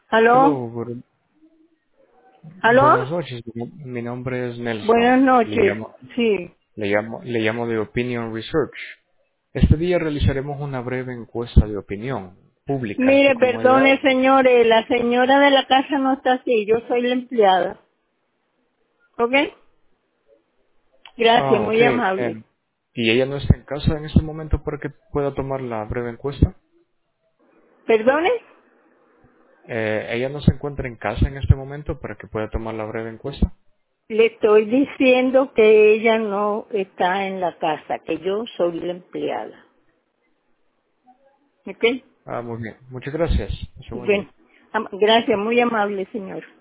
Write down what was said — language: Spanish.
¿Aló? Hello, ¿Aló? buenas noches. Mi nombre es Buenas Nelson. noches. Sí. Le llamo de Opinion Research. Este día realizaremos una breve encuesta de opinión pública en su Mire, comunidad. perdone, señores, la señora de la casa no está aquí, yo soy la empleada. ¿Ok? Gracias, Ah, ok. muy amable. ¿Y ella no está en casa en este momento para que pueda tomar la breve encuesta? ¿Perdone? ¿Ella no se encuentra en casa en este momento para que pueda tomar la breve encuesta? Le estoy diciendo que ella no está en la casa, que yo soy la empleada. ¿Ok? Ah, muy bien. Muchas gracias. Hace un buen día. Bien. Gracias, muy amable, señor.